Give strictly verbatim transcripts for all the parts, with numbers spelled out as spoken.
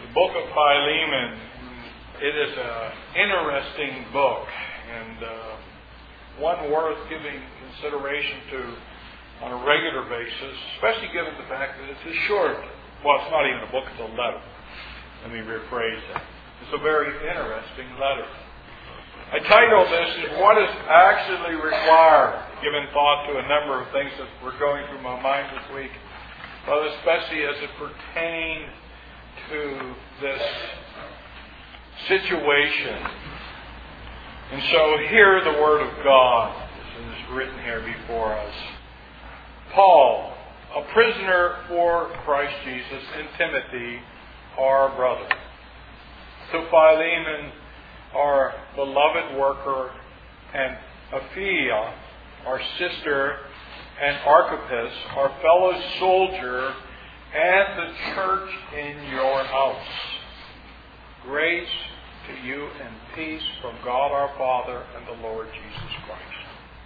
The book of Philemon, it is an interesting book, and uh, one worth giving consideration to on a regular basis, especially given the fact that it's a short, well, it's not even a book, it's a letter. Let me rephrase that. It's a very interesting letter. I titled this is What is Actually Required, giving thought to a number of things that were going through my mind this week, but especially as it pertained to this situation. And so hear the Word of God. This is written here before us. Paul, a prisoner for Christ Jesus, and Timothy, our brother. To Philemon, our beloved worker, and Apphia, our sister, and Archippus, our fellow soldier, and the church in your house. Grace to you and peace from God our Father and the Lord Jesus Christ.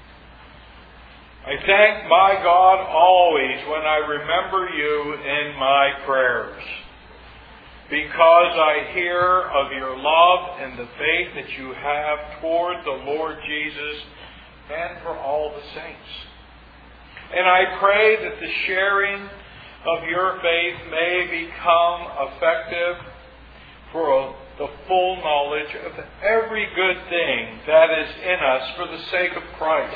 I thank my God always when I remember you in my prayers, because I hear of your love and the faith that you have toward the Lord Jesus and for all the saints. And I pray that the sharing of your faith may become effective for the full knowledge of every good thing that is in us for the sake of Christ.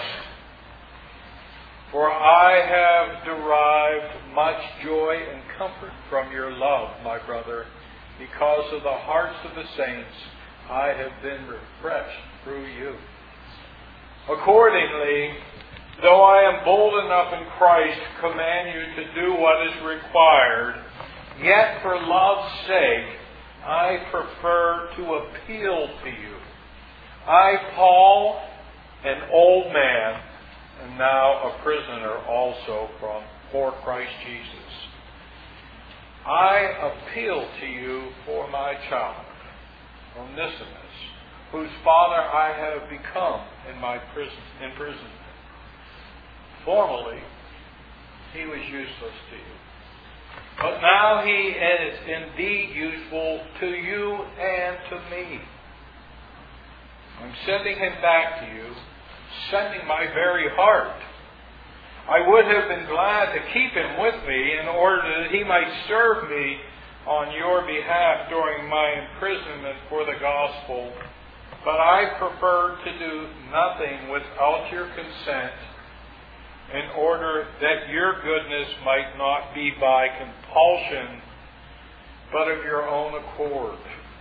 For I have derived much joy and comfort from your love, my brother, because of the hearts of the saints I have been refreshed through you. Accordingly, though I am bold enough in Christ to command you to do what is required, yet for love's sake I prefer to appeal to you. I, Paul, an old man, and now a prisoner also from for Christ Jesus. I appeal to you for my child, Onesimus, whose father I have become in my prison imprisonment. Formerly, he was useless to you, but now he is indeed useful to you and to me. I'm sending him back to you, sending my very heart. I would have been glad to keep him with me in order that he might serve me on your behalf during my imprisonment for the gospel, but I prefer to do nothing without your consent, in order that your goodness might not be by compulsion, but of your own accord.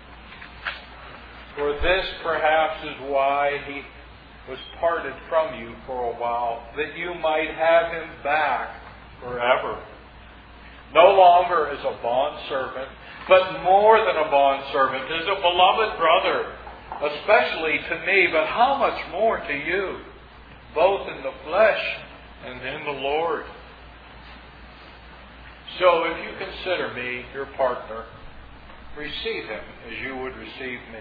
For this perhaps is why he was parted from you for a while, that you might have him back forever. No longer as a bondservant, but more than a bondservant, as a beloved brother, especially to me, but how much more to you, both in the flesh and in the Lord. So if you consider me your partner, receive him as you would receive me.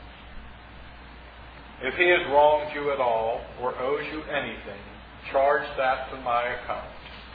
If he has wronged you at all, or owes you anything, charge that to my account.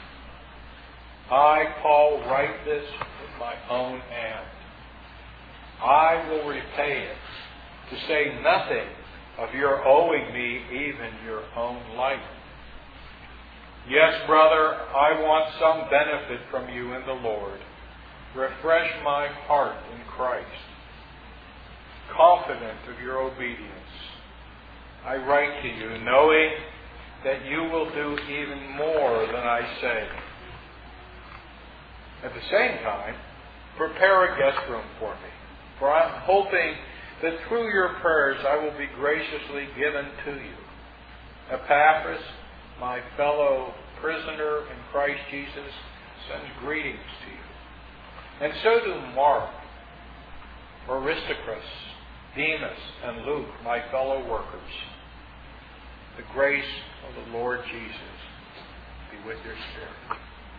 I, Paul, write this with my own hand. I will repay it, to say nothing of your owing me even your own life. Yes, brother, I want some benefit from you in the Lord. Refresh my heart in Christ. Confident of your obedience, I write to you, knowing that you will do even more than I say. At the same time, prepare a guest room for me, for I'm hoping that through your prayers I will be graciously given to you. Epaphras, my fellow prisoner in Christ Jesus, sends greetings to you. And so do Mark, Aristarchus, Demas, and Luke, my fellow workers. The grace of the Lord Jesus be with your spirit.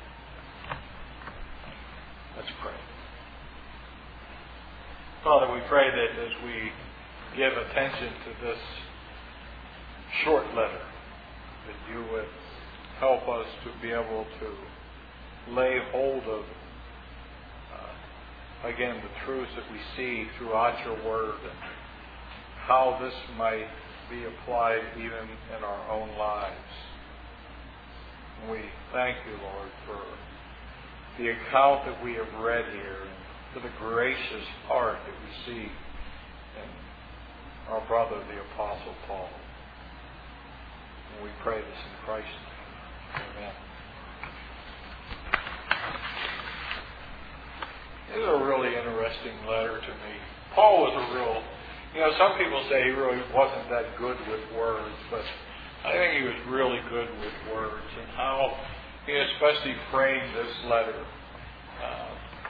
Let's pray. Father, we pray that as we give attention to this short letter, that you would help us to be able to lay hold of uh, again, the truths that we see throughout your word and how this might be applied even in our own lives. And we thank you, Lord, for the account that we have read here and for the gracious heart that we see in our brother, the Apostle Paul. And we pray this in Christ's name. Amen. This is a really interesting letter to me. Paul was a real, you know, some people say he really wasn't that good with words, but I think he was really good with words and how he especially framed this letter. Uh,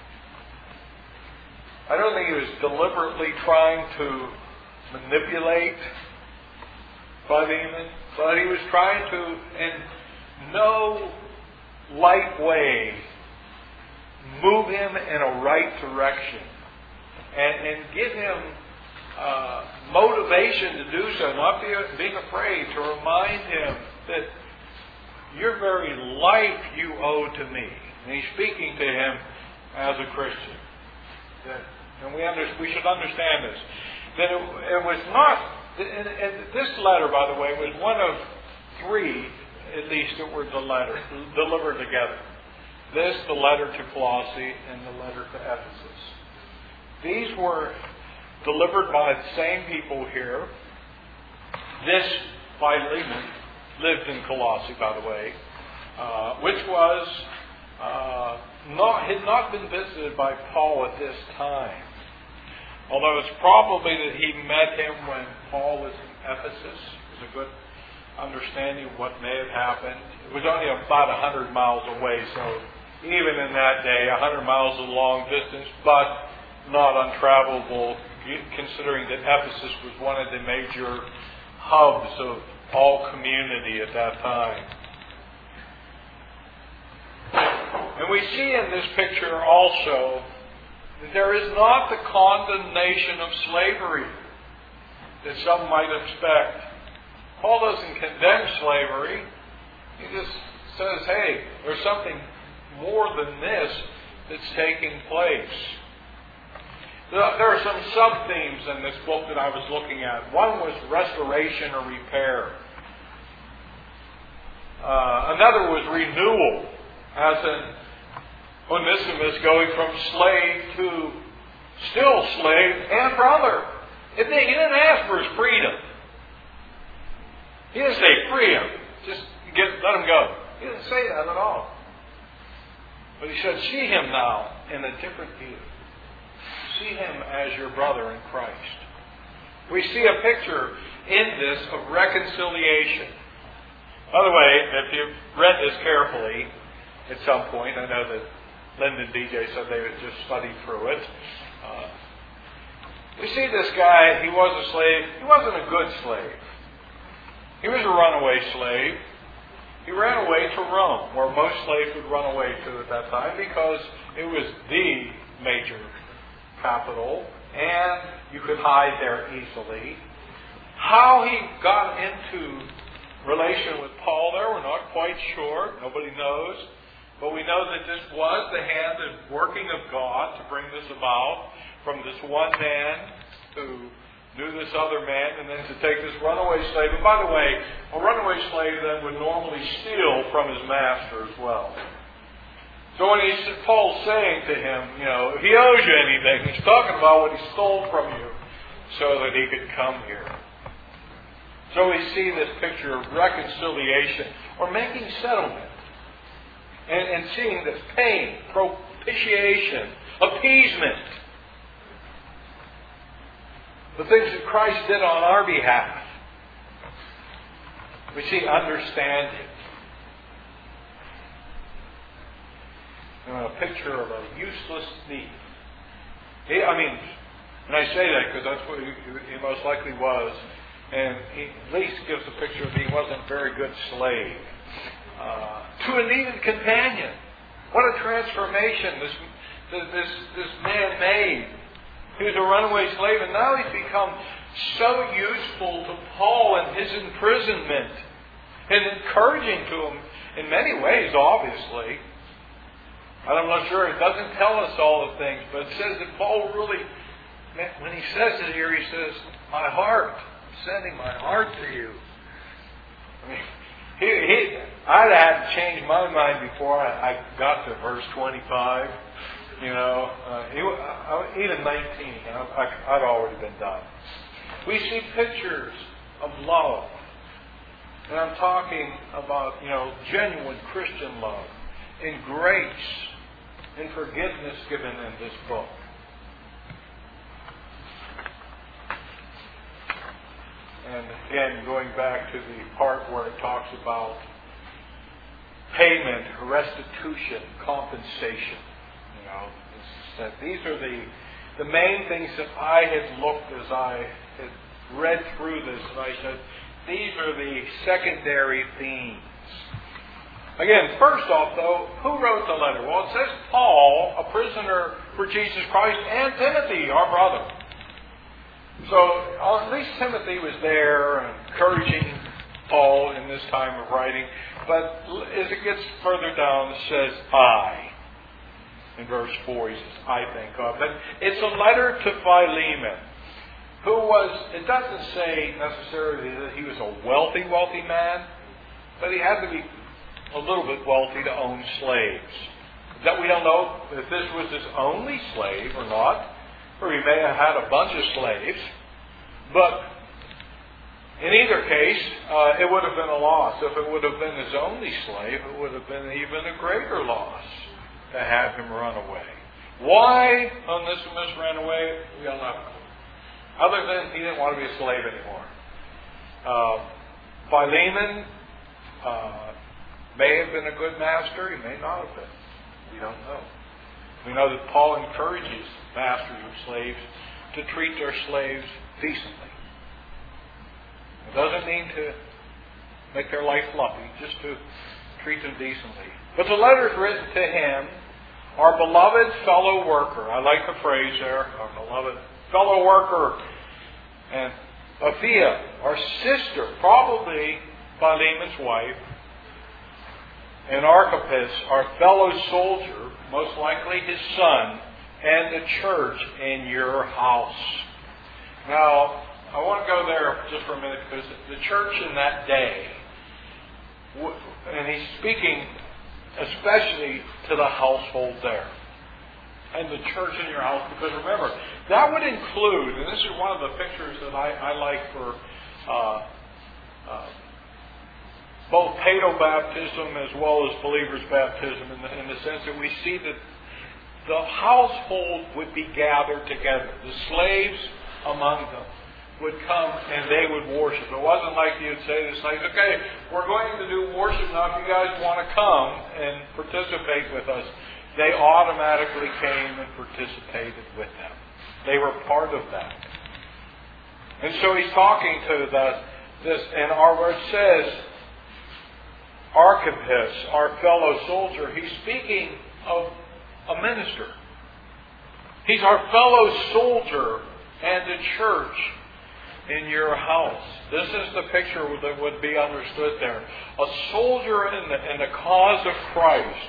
I don't think he was deliberately trying to manipulate Philemon, but he was trying to, in no light way, move him in a right direction and, and give him uh, motivation to do so, not be, being afraid, to remind him that your very life you owe to me. And he's speaking to him as a Christian. That, and we, under, we should understand this. That it, it was not, and, and this letter, by the way, was one of three, at least, that were the letter, delivered together. This, the letter to Colossae, and the letter to Ephesus. These were delivered by the same people here. This Philemon lived in Colossae, by the way, uh, which was uh, not had not been visited by Paul at this time. Although it's probably that he met him when Paul was in Ephesus. There's a good understanding of what may have happened. It was only about one hundred miles away, so even in that day, one hundred miles is a long distance, but not untravelable, considering that Ephesus was one of the major hubs of all community at that time. And we see in this picture also that there is not the condemnation of slavery that some might expect. Paul doesn't condemn slavery. He just says, hey, there's something more than this that's taking place. There are some sub-themes in this book that I was looking at. One was restoration or repair. Uh, another was renewal, as in Onesimus going from slave to still slave and brother. He didn't ask for his freedom. He didn't say free him, just get, let him go. He didn't say that at all. But he said, see him now in a different view. See him as your brother in Christ. We see a picture in this of reconciliation. By the way, if you've read this carefully at some point, I know that Linda and D J said they would just study through it. Uh, we see this guy, he was a slave. He wasn't a good slave. He was a runaway slave. He ran away to Rome, where most slaves would run away to at that time, because it was the major capital, and you could hide there easily. How he got into relation with Paul there, we're not quite sure. Nobody knows. But we know that this was the hand and working of God to bring this about, from this one man who knew this other man, and then to take this runaway slave. And by the way, a runaway slave then would normally steal from his master as well. So when he, Paul's saying to him, you know, if he owes you anything, he's talking about what he stole from you so that he could come here. So we see this picture of reconciliation, or making settlement, and, and seeing this pain, propitiation, appeasement. The things that Christ did on our behalf. We see understanding. And a picture of a useless thief. He, I mean, and I say that because that's what he, he most likely was. And he at least gives a picture that he wasn't a very good slave. Uh, to a needed companion. What a transformation this, this, this man made. He was a runaway slave, and now he's become so useful to Paul in his imprisonment, and encouraging to him in many ways, obviously. I'm not sure. It doesn't tell us all the things, but it says that Paul really, when he says it here, he says, my heart, I'm sending my heart to you. I mean, he, he, I'd had to change my mind before I, I got to verse twenty-five. You know, uh, he, I, even nineteen, you know, I, I'd already been done. We see pictures of love. And I'm talking about, you know, genuine Christian love and grace and forgiveness given in this book. And again, going back to the part where it talks about payment, restitution, compensation. You know, that these are the the main things that I had looked as I had read through this, and I said, these are the secondary themes. Again, first off, though, who wrote the letter? Well, it says Paul, a prisoner for Jesus Christ, and Timothy, our brother. So at least Timothy was there encouraging Paul in this time of writing. But as it gets further down, it says I. In verse four, he says, I think of. But it's a letter to Philemon, who was, it doesn't say necessarily that he was a wealthy, wealthy man, but he had to be a little bit wealthy to own slaves. That we don't know if this was his only slave or not, or he may have had a bunch of slaves. But in either case, uh, it would have been a loss. If it would have been his only slave, it would have been even a greater loss to have him run away. Why Onesimus ran away, we don't know. Other than he didn't want to be a slave anymore. Uh, Philemon uh, may have been a good master. He may not have been. We don't know. We know that Paul encourages masters of slaves to treat their slaves decently. It doesn't mean to make their life fluffy, just to treat them decently. But the letter is written to him, our beloved fellow worker. I like the phrase there, our beloved fellow worker. And Apphia, our sister, probably Philemon's wife. And Archippus, our fellow soldier, most likely his son, and the church in your house. Now, I want to go there just for a minute, because the church in that day, and he's speaking especially to the household there, and the church in your house, because remember, that would include, and this is one of the pictures that I, I like for uh, uh, both paedo-baptism as well as believers' baptism, in the, in the sense that we see that the household would be gathered together. The slaves among them would come and they would worship. It wasn't like you'd say to the slaves, okay, we're going to do worship now. If you guys want to come and participate with us, they automatically came and participated with them. They were part of that. And so he's talking to the, this, and our word says, Archippus, our fellow soldier, he's speaking of a minister. He's our fellow soldier and the church in your house. This is the picture that would be understood there. A soldier in the, in the cause of Christ.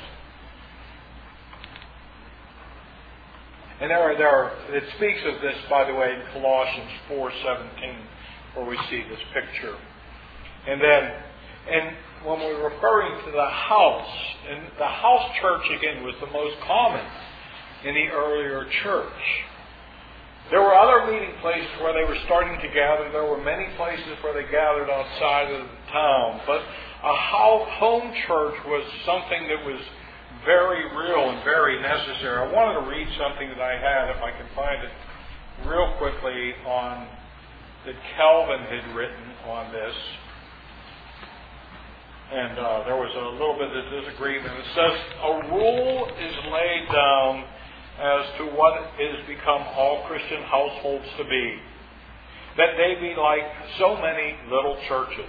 And there are, there are, it speaks of this, by the way, in Colossians four seventeen, where we see this picture. And then, and when we're referring to the house, and the house church, again, was the most common in the earlier church. There were other meeting places where they were starting to gather. There were many places where they gathered outside of the town. But a home church was something that was very real and very necessary. I wanted to read something that I had, if I can find it real quickly, on that Calvin had written on this. And uh, there was a little bit of disagreement. It says, a rule is laid down as to what it has become all Christian households to be, that they be like so many little churches.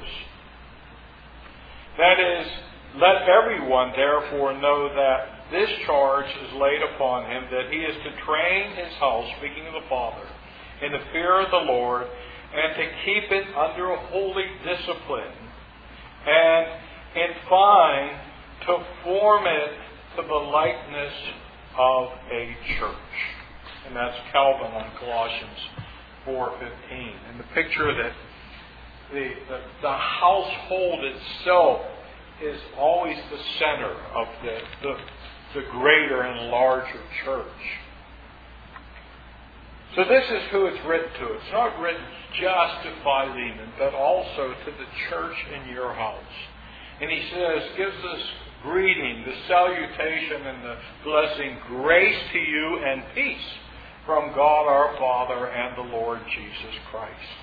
That is, let everyone therefore know that this charge is laid upon him, that he is to train his house, speaking of the Father, in the fear of the Lord, and to keep it under a holy discipline, and in fine to form it to the likeness of a church. And that's Calvin on Colossians four fifteen. And the picture that the, the, the household itself is always the center of the, the, the greater and larger church. So this is who it's written to. It's not written just to Philemon, but also to the church in your house. And he says, gives us greeting, the salutation and the blessing, grace to you and peace from God our Father and the Lord Jesus Christ.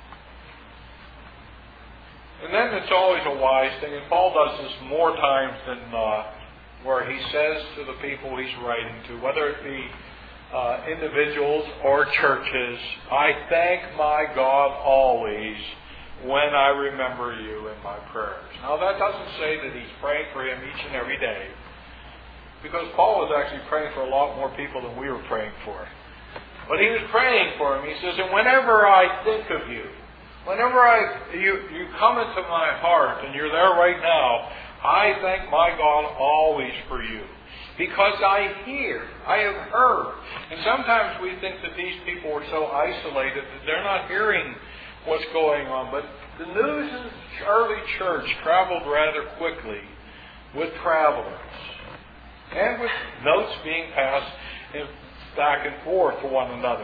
And then it's always a wise thing, and Paul does this more times than not, where he says to the people he's writing to, whether it be uh, individuals or churches, I thank my God always when I remember you in my prayers. Now that doesn't say that he's praying for him each and every day, because Paul was actually praying for a lot more people than we were praying for. But he was praying for him. He says, and whenever I think of you, whenever I you, you come into my heart, and you're there right now, I thank my God always for you. Because I hear, I have heard. And sometimes we think that these people are so isolated that they're not hearing what's going on. But the news in the early church traveled rather quickly with travelers and with notes being passed back and forth to one another.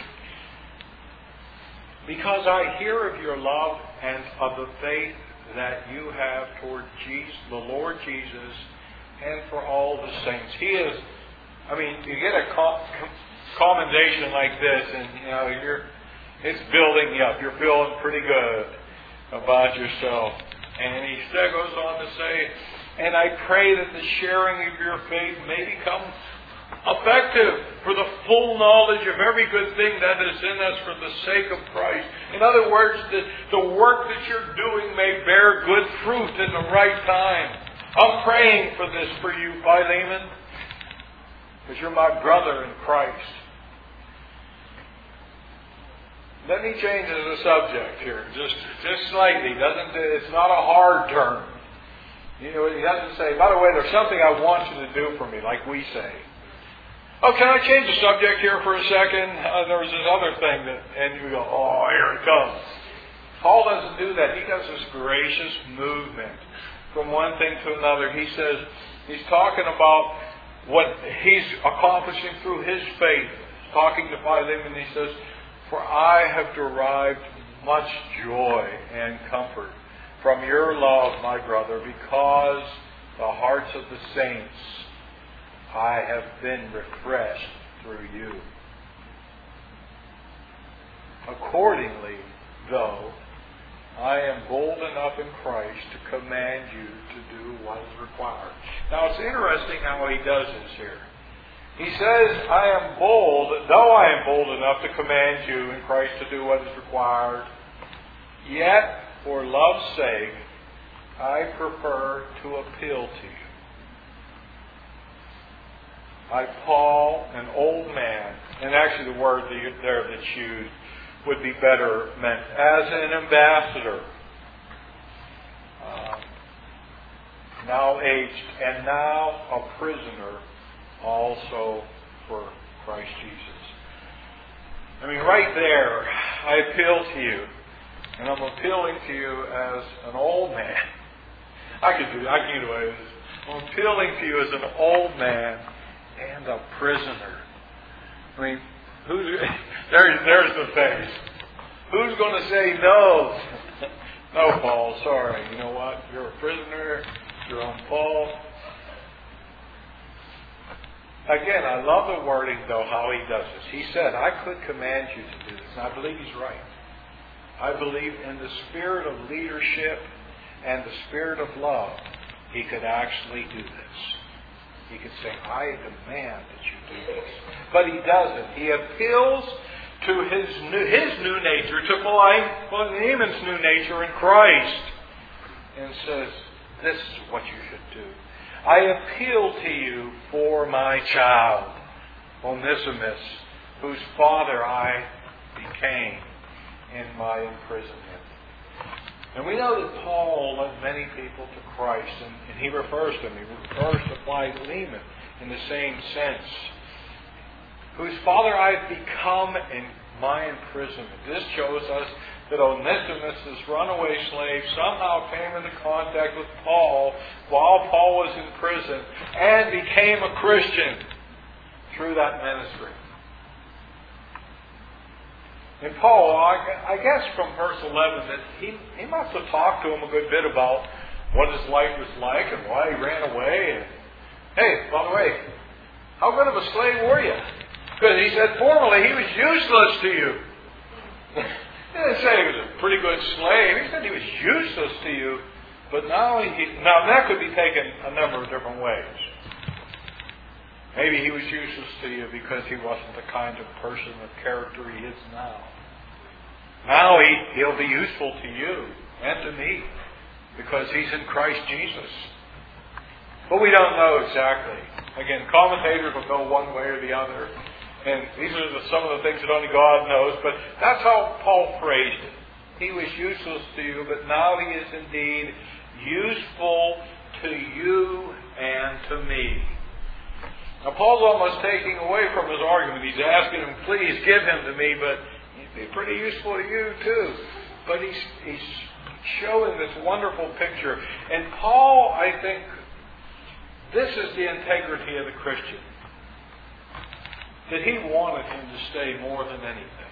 Because I hear of your love and of the faith that you have toward Jesus, the Lord Jesus, and for all the saints. He is, I mean, you get a commendation like this, and you know, you're, it's building you up. You're feeling pretty good about yourself. And he still goes on to say, and I pray that the sharing of your faith may become effective for the full knowledge of every good thing that is in us for the sake of Christ. In other words, that the work that you're doing may bear good fruit in the right time. I'm praying for this for you, Philemon, because you're my brother in Christ. Then he changes the subject here, just just slightly. Doesn't it's not a hard turn. You know, he doesn't say, by the way, there's something I want you to do for me, like we say. Oh, can I change the subject here for a second? Uh, there was this other thing that, and you go, oh, here it comes. Paul doesn't do that. He does this gracious movement from one thing to another. He says, he's talking about what he's accomplishing through his faith. Talking to Philemon, he says, for I have derived much joy and comfort from your love, my brother, because the hearts of the saints I have been refreshed through you. Accordingly, though, I am bold enough in Christ to command you to do what is required. Now, it's interesting how he does this here. He says, I am bold, though I am bold enough to command you in Christ to do what is required, yet, for love's sake, I prefer to appeal to you. I, Paul, an old man, and actually the word there that's used would be better meant as an ambassador, uh, now aged, and now a prisoner also for Christ Jesus. I mean, right there, I appeal to you, and I'm appealing to you as an old man. I could do, I can get away with this. I'm appealing to you as an old man and a prisoner. I mean, who's there's there's the face. Who's going to say no? No, Paul. Sorry. You know what? You're a prisoner. You're on Paul. Again, I love the wording, though, how he does this. He said, I could command you to do this. And I believe he's right. I believe in the spirit of leadership and the spirit of love, he could actually do this. He could say, I demand that you do this. But he doesn't. He appeals to his new, his new nature, to Philemon's new nature in Christ, and says, this is what you should do. I appeal to you for my child, Onesimus, whose father I became in my imprisonment. And we know that Paul led many people to Christ, and, and he refers to them. He refers to Philemon in the same sense. Whose father I have become in my imprisonment. This shows us that Onesimus, this runaway slave, somehow came into contact with Paul while Paul was in prison and became a Christian through that ministry. And Paul, I, I guess from verse eleven, that he, he must have talked to him a good bit about what his life was like and why he ran away. And, hey, by the way, how good of a slave were you? Because he said formerly he was useless to you. He didn't say he was a pretty good slave. He said he was useless to you. But now, he, now that could be taken a number of different ways. Maybe he was useless to you because he wasn't the kind of person of character he is now. Now he, he'll be useful to you and to me because he's in Christ Jesus. But we don't know exactly. Again, commentators will go one way or the other. And these are the, some of the things that only God knows. But that's how Paul phrased it. He was useless to you, but now he is indeed useful to you and to me. Now Paul's almost taking away from his argument. He's asking him, please give him to me, but he'd be pretty useful to you too. But he's, he's showing this wonderful picture. And Paul, I think, this is the integrity of the Christian. That he wanted him to stay more than anything.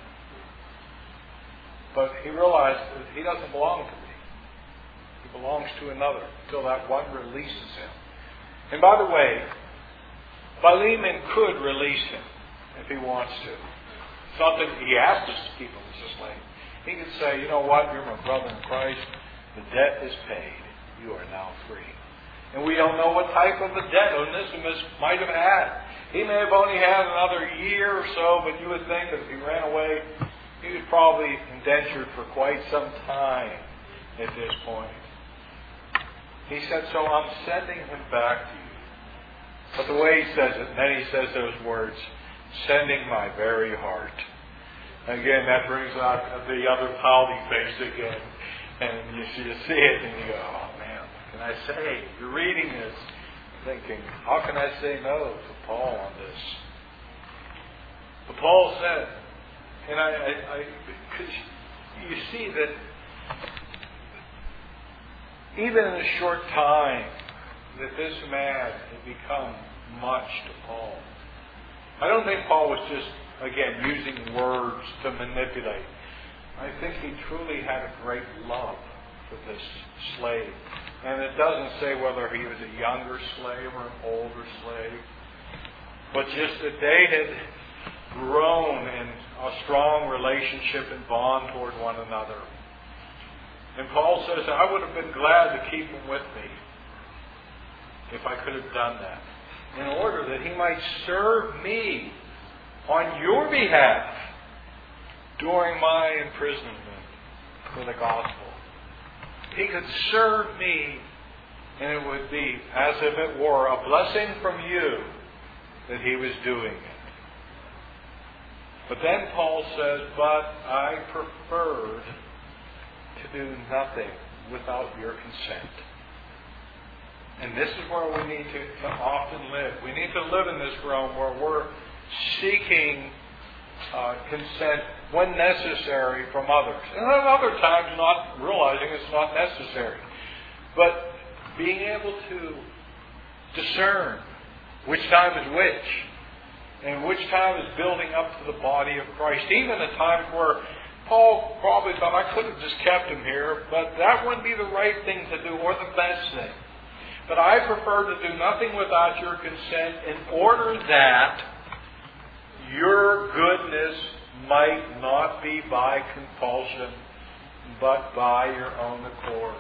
But he realized that he doesn't belong to me. He belongs to another until that one releases him. And by the way, Philemon could release him if he wants to. It's not that he asked us to keep him as a slave. He could say, you know what, you're my brother in Christ. The debt is paid. You are now free. And we don't know what type of a debt Onesimus might have had. He may have only had another year or so, but you would think that if he ran away, he was probably indentured for quite some time at this point. He said, so I'm sending him back to you. But the way he says it, and then he says those words, sending my very heart. Again, that brings out the other pouty face again. And you see, you see it and you go, oh man, what can I say? You're reading this, thinking, how can I say no to Paul on this? But Paul said, and I, I, I because you see that even in a short time, that this man had become much to Paul. I don't think Paul was just, again, using words to manipulate. I think he truly had a great love for this slave. And it doesn't say whether he was a younger slave or an older slave, but just that they had grown in a strong relationship and bond toward one another. And Paul says, I would have been glad to keep him with me if I could have done that, in order that he might serve me on your behalf during my imprisonment for the gospel. He could serve me, and it would be as if it were a blessing from you that he was doing it. But then Paul says, but I preferred to do nothing without your consent. And this is where we need to, to often live. We need to live in this realm where we're seeking uh, consent when necessary from others. And at other times not realizing it's not necessary. But being able to discern which time is which. And which time is building up to the body of Christ. Even at times where Paul probably thought, I could have just kept him here, but that wouldn't be the right thing to do or the best thing. But I prefer to do nothing without your consent in order that your goodness might not be by compulsion, but by your own accord.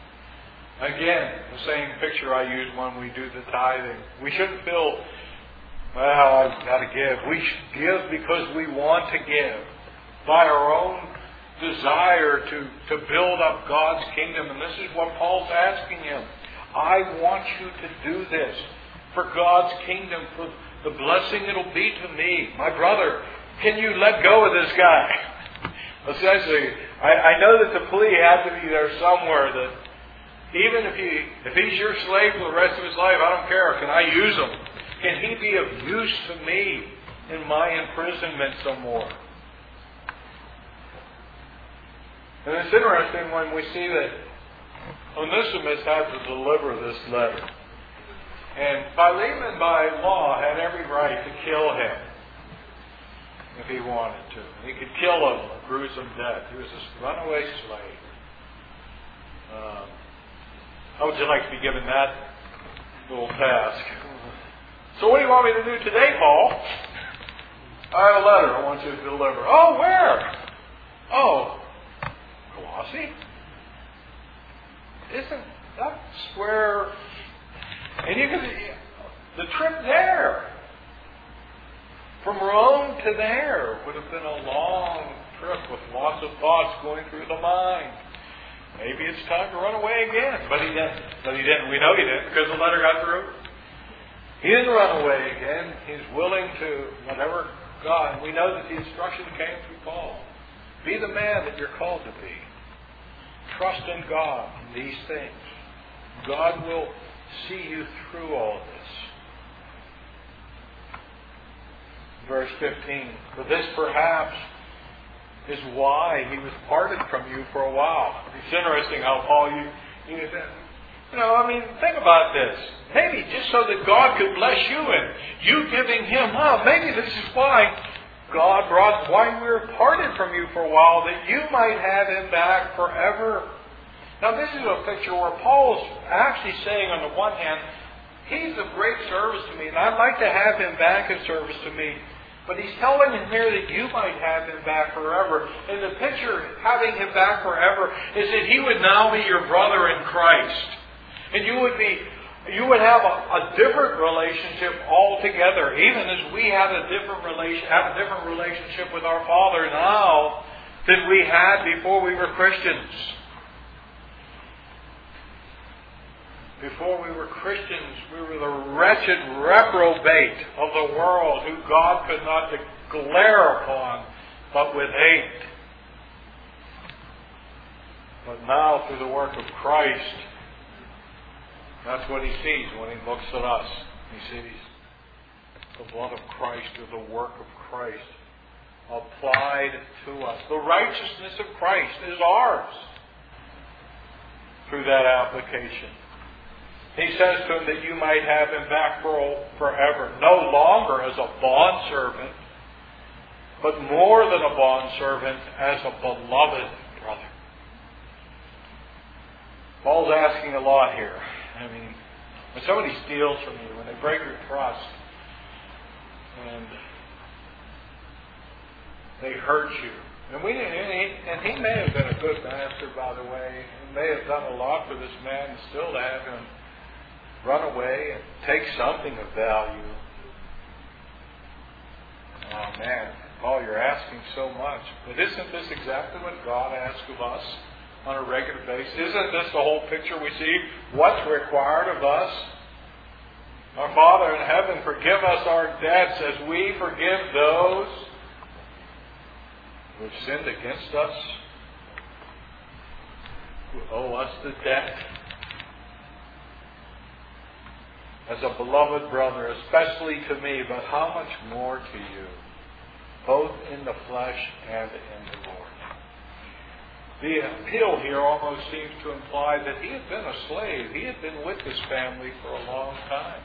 Again, the same picture I use when we do the tithing. We shouldn't feel, well, I've got to give. We should give because we want to give. By our own desire to, to build up God's kingdom. And this is what Paul's asking him. I want you to do this for God's kingdom, for the blessing it'll be to me. My brother, can you let go of this guy? Essentially, I, I know that the plea had to be there somewhere that even if he if he's your slave for the rest of his life, I don't care. Can I use him? Can he be of use to me in my imprisonment some more? And it's interesting when we see that Onesimus had to deliver this letter. And Philemon, by law, had every right to kill him if he wanted to. He could kill him a gruesome death. He was a runaway slave. Um, how would you like to be given that little task? So what do you want me to do today, Paul? I have a letter I want you to deliver. Oh, where? Oh, Colossae? Isn't that's where? And you can the trip there from Rome to there would have been a long trip with lots of thoughts going through the mind. Maybe it's time to run away again, but he didn't. But he didn't. We know he didn't because the letter got through. He didn't run away again. He's willing to whatever God. We know that the instruction came through Paul. Be the man that you're called to be. Trust in God in these things. God will see you through all this. Verse fifteen. For this perhaps is why he was parted from you for a while. It's interesting how Paul, you, you, you know, I mean, think about this. Maybe just so that God could bless you and you giving him up. Maybe this is why God brought, why we were parted from you for a while, that you might have him back forever. Now this is a picture where Paul's actually saying on the one hand, he's of great service to me and I'd like to have him back in service to me. But he's telling him here that you might have him back forever. And the picture, having him back forever, is that he would now be your brother in Christ. And you would be, you would have a, a different relationship altogether. Even as we have a different relation, have a different relationship with our Father now than we had before we were Christians. Before we were Christians, we were the wretched reprobate of the world who God could not glare upon, but with hate. But now, through the work of Christ, that's what he sees when he looks at us. He sees the blood of Christ or the work of Christ applied to us. The righteousness of Christ is ours through that application. He says to him that you might have him back for forever, no longer as a bondservant, but more than a bondservant, as a beloved brother. Paul's asking a lot here. I mean, when somebody steals from you, when they break your trust, and they hurt you, and we and he may have been a good master, by the way. He may have done a lot for this man, and still to have him run away and take something of value. Oh man, Paul, you're asking so much. But isn't this exactly what God asks of us on a regular basis? Isn't this the whole picture we see? What's required of us? Our Father in heaven, forgive us our debts as we forgive those who have sinned against us, who owe us the debt. As a beloved brother, especially to me, but how much more to you, both in the flesh and in the Lord. The appeal here almost seems to imply that he had been a slave. He had been with his family for a long time.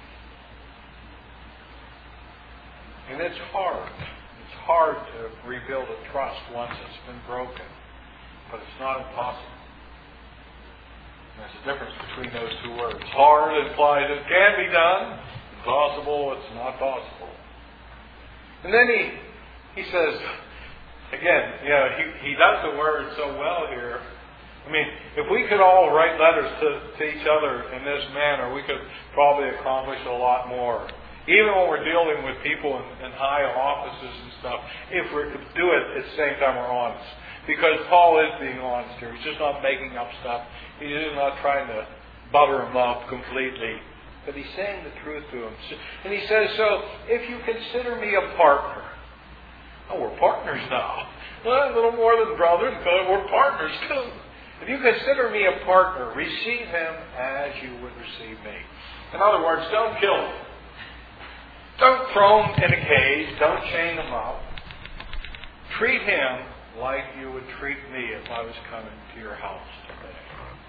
And it's hard. It's hard to rebuild a trust once it's been broken. But it's not impossible. There's a difference between those two words. Hard implies it can be done. Impossible, it's not possible. And then he he says, again, you know, he, he does the word so well here. I mean, if we could all write letters to, to each other in this manner, we could probably accomplish a lot more. Even when we're dealing with people in, in high offices and stuff, if we could do it at the same time we're honest. Because Paul is being honest here. He's just not making up stuff. He's just not trying to butter him up completely. But he's saying the truth to him. And he says, so if you consider me a partner, Oh, we're partners now. Well, a little more than brothers, but we're partners too. If you consider me a partner, receive him as you would receive me. In other words, don't kill him. Don't throw him in a cage. Don't chain him up. Treat him like you would treat me if I was coming to your house today.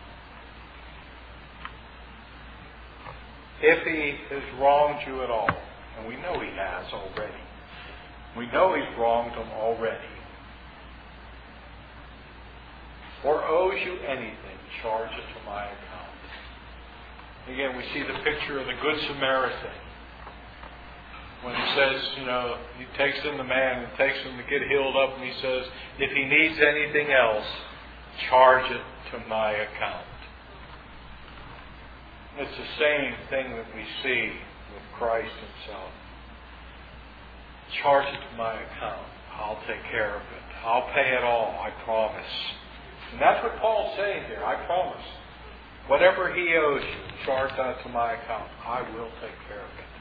If he has wronged you at all, and we know he has already. We know he's wronged them already. Or owes you anything, charge it to my account. Again, we see the picture of the Good Samaritan. When he says, you know, he takes in the man and takes him to get healed up, and he says, if he needs anything else, charge it to my account. It's the same thing that we see with Christ himself. Charge it to my account. I'll take care of it. I'll pay it all, I promise. And that's what Paul's saying here. I promise. Whatever he owes you, charge that to my account. I will take care of it.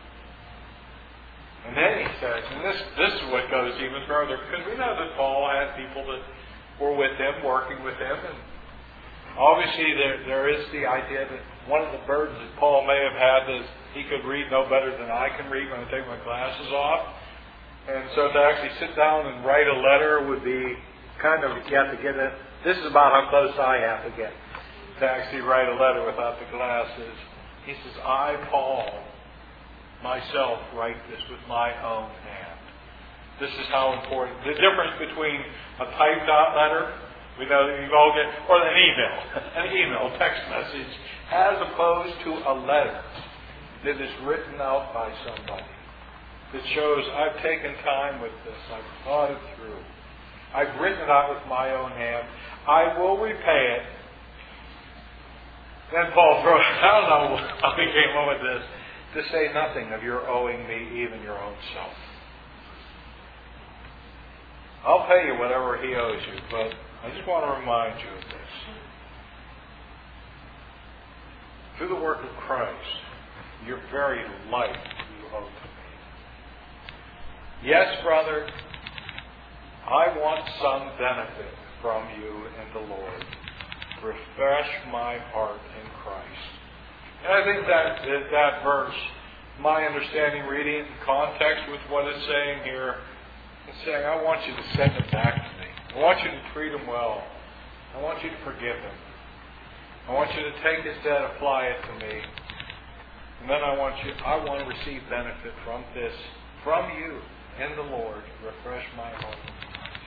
And then he says, and this, this is what goes even further, because we know that Paul had people that were with him, working with him, and obviously there, there is the idea that one of the burdens that Paul may have had is he could read no better than I can read when I take my glasses off. And so to actually sit down and write a letter would be kind of, you have to get it. This is about how close I have to get to actually write a letter without the glasses. He says, I, Paul, myself write this with my own hand. This is how important. The difference between a typed out letter, we know that you all get, or an email, an email, text message, as opposed to a letter that is written out by somebody that shows I've taken time with this, I've thought it through, I've written it out with my own hand, I will repay it. Then Paul throws, I don't know how he came up with this, to say nothing of your owing me even your own self. I'll pay you whatever he owes you, but I just want to remind you of this. Through the work of Christ, your very life you owe to me. Yes, brother, I want some benefit from you in the Lord. Refresh my heart in Christ. And I think that, that that verse, my understanding, reading it in context with what it's saying here, it's saying, I want you to send him back to me. I want you to treat him well. I want you to forgive him. I want you to take his debt, apply it to me. And then I want you, I want to receive benefit from this, from you in the Lord. Refresh my heart in Christ.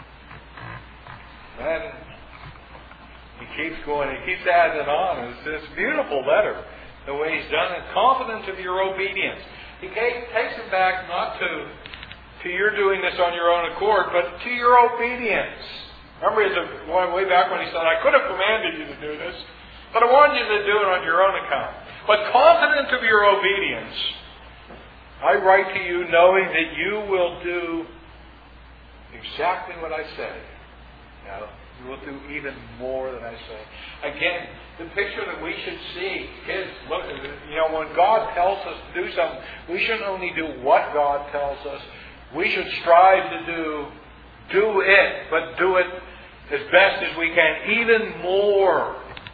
Then he keeps going, he keeps adding it on. It's this beautiful letter, the way he's done it, confident of your obedience. He takes it back not to, to your doing this on your own accord, but to your obedience. Remember, it's a, way back when he said, I could have commanded you to do this, but I wanted you to do it on your own account. But confident of your obedience, I write to you knowing that you will do exactly what I say. Now, you will do even more than I say. Again, the picture that we should see is, look, you know, when God tells us to do something, we shouldn't only do what God tells us, we should strive to do, do it, but do it as best as we can, even more.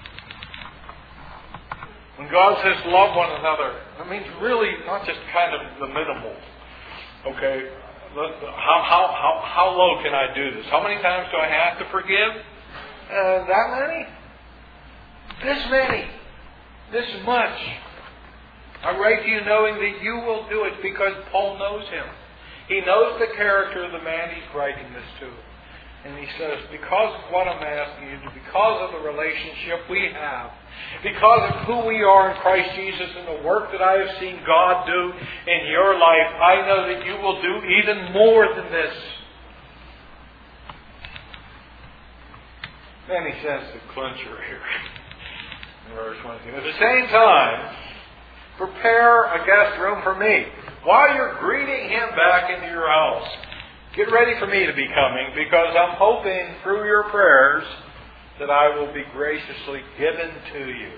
When God says love one another, that means really not just kind of the minimal. Okay? How, how, how, how low can I do this? How many times do I have to forgive? Uh, that many? This many. This much. I write to you knowing that you will do it because Paul knows him. He knows the character of the man he's writing this to. And he says, because of what I'm asking you to, because of the relationship we have, because of who we are in Christ Jesus and the work that I have seen God do in your life, I know that you will do even more than this. Then he says the clincher here in verse twenty-two. At the same time, prepare a guest room for me. While you're greeting him back into your house, get ready for me to be coming, because I'm hoping through your prayers that I will be graciously given to you.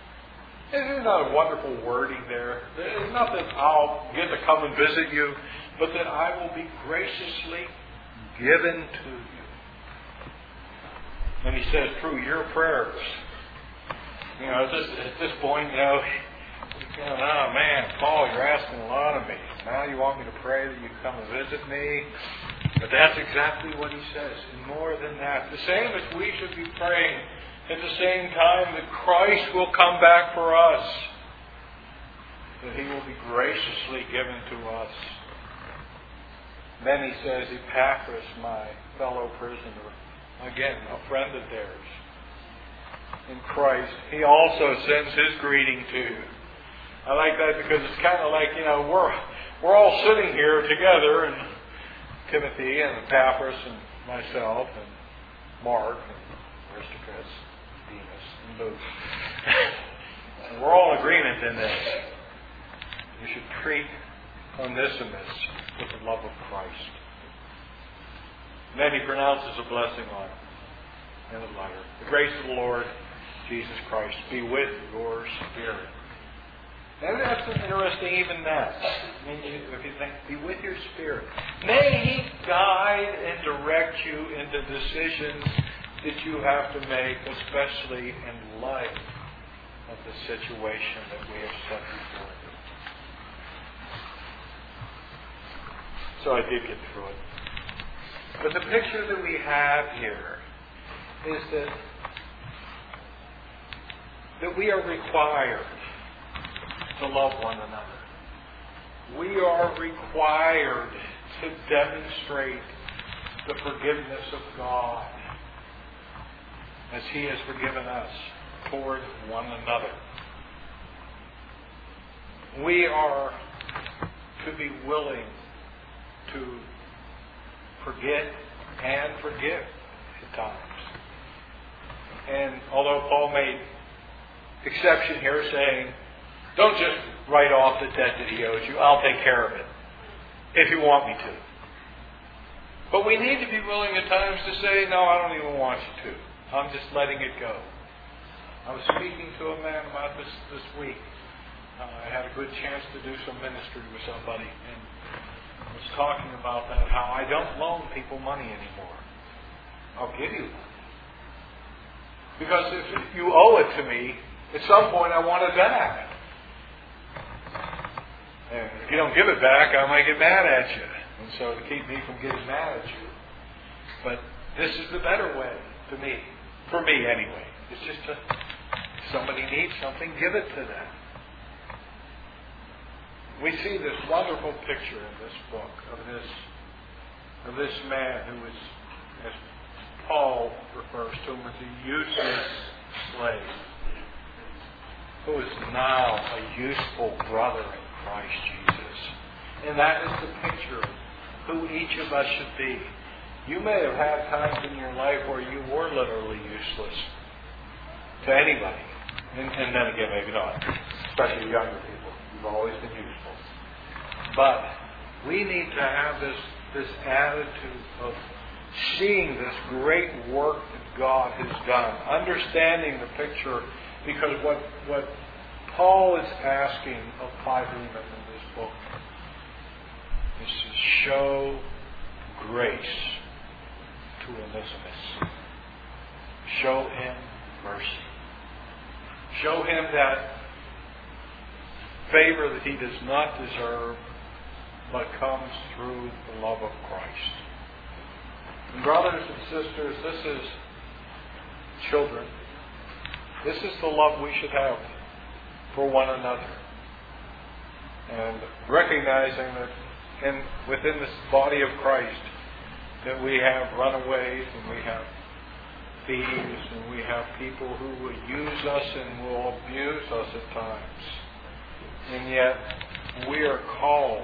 Isn't that a wonderful wording there? It's not that I'll get to come and visit you but that I will be graciously given to you. And he says, through your prayers. You know, at this, at this point, you know, you know, oh man, Paul, you're asking a lot of me. Now you want me to pray that you come and visit me? But that's exactly what he says. And more than that, the same as we should be praying at the same time that Christ will come back for us. That he will be graciously given to us. Then he says, Epaphras, my fellow prisoner, again, a friend of theirs in Christ, he also sends his greeting to you. I like that because it's kind of like, you know, we're we're all sitting here together, and Timothy and Epaphras and myself and Mark and Aristarchus, Demas and Luke. And we're all in agreement in this. You should treat Onesimus with the love of Christ. And then he pronounces a blessing on him in the letter. The grace of the Lord Jesus Christ be with your spirit. And that's interesting, even that. I mean, if you think, be with your spirit. May he guide and direct you into decisions that you have to make, especially in light of the situation that we have set before you. So I did get through it. But the picture that we have here is that, that we are required to love one another. We are required to demonstrate the forgiveness of God as He has forgiven us toward one another. We are to be willing to forget and forgive at times. And although Paul made exception here saying, don't just write off the debt that he owes you. I'll take care of it if you want me to. But we need to be willing at times to say, no, I don't even want you to. I'm just letting it go. I was speaking to a man about this this week. Uh, I had a good chance to do some ministry with somebody, and I was talking about that, how I don't loan people money anymore. I'll give you money. Because if you owe it to me, at some point I want it back. And if you don't give it back, I might get mad at you. And so to keep me from getting mad at you. But this is the better way to me. For me, anyway. It's just to, if somebody needs something, give it to them. We see this wonderful picture in this book of this, of this man who is, as Paul refers to him, as a useless slave, who is now a useful brother in Christ Jesus. And that is the picture of who each of us should be. You may have had times in your life where you were literally useless to anybody. And, and then again, maybe not. Especially younger people. You've always been useful. But we need to have this, this attitude of seeing this great work that God has done. Understanding the picture, because what, what Paul is asking of Philemon in this book is to show grace to Onesimus. Show him mercy. Show him that favor that he does not deserve, but comes through the love of Christ. And brothers and sisters, this is children. This is the love we should have for one another. And recognizing that in, within this body of Christ that we have runaways and we have thieves and we have people who will use us and will abuse us at times. And yet we are called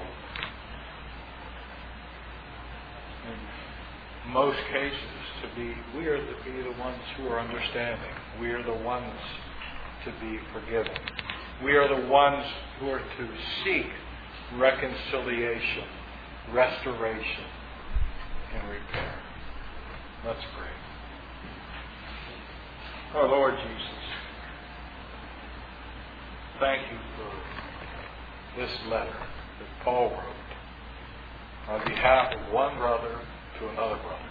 in most cases to be, we are to be the ones who are understanding. We are the ones to be forgiven. We are the ones who are to seek reconciliation, restoration, and repair. Let's pray. Our Lord Jesus, thank you for this letter that Paul wrote. on behalf of one brother to another brother.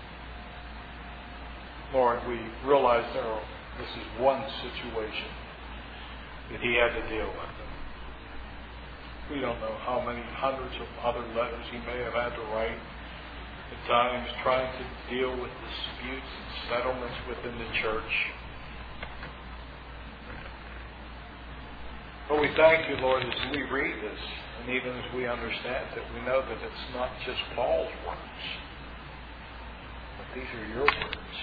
Lord, we realize there are, this is one situation that he had to deal with. We don't know how many hundreds of other letters he may have had to write at times trying to deal with disputes and settlements within the church. But we thank you, Lord, as we read this, and even as we understand it, we know that it's not just Paul's words, but these are your words.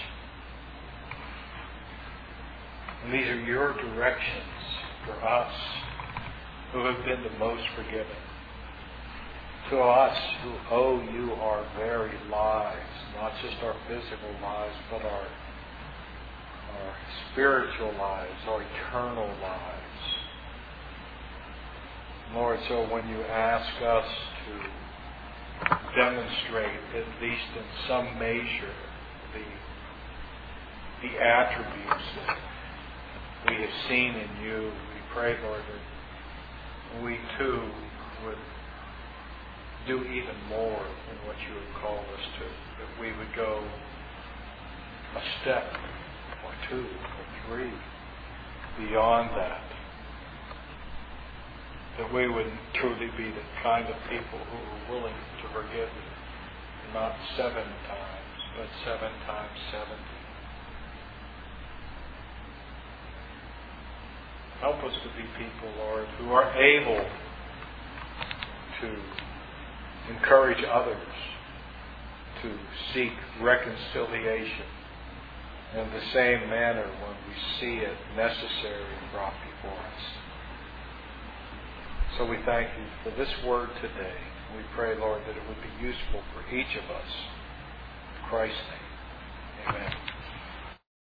And these are your directions for us who have been the most forgiven. To us who owe you our very lives, not just our physical lives, but our, our spiritual lives, our eternal lives. Lord, so when you ask us to demonstrate, at least in some measure, the, the attributes that we have seen in you, we pray, Lord, that we too would do even more than what you have called us to. That we would go a step or two or three beyond that. That we would truly be the kind of people who are willing to forgive you, not seven times, but seven times seventy. Help us to be people, Lord, who are able to encourage others to seek reconciliation in the same manner when we see it necessary and brought before us. So we thank you for this word today. We pray, Lord, that it would be useful for each of us. In Christ's name, amen.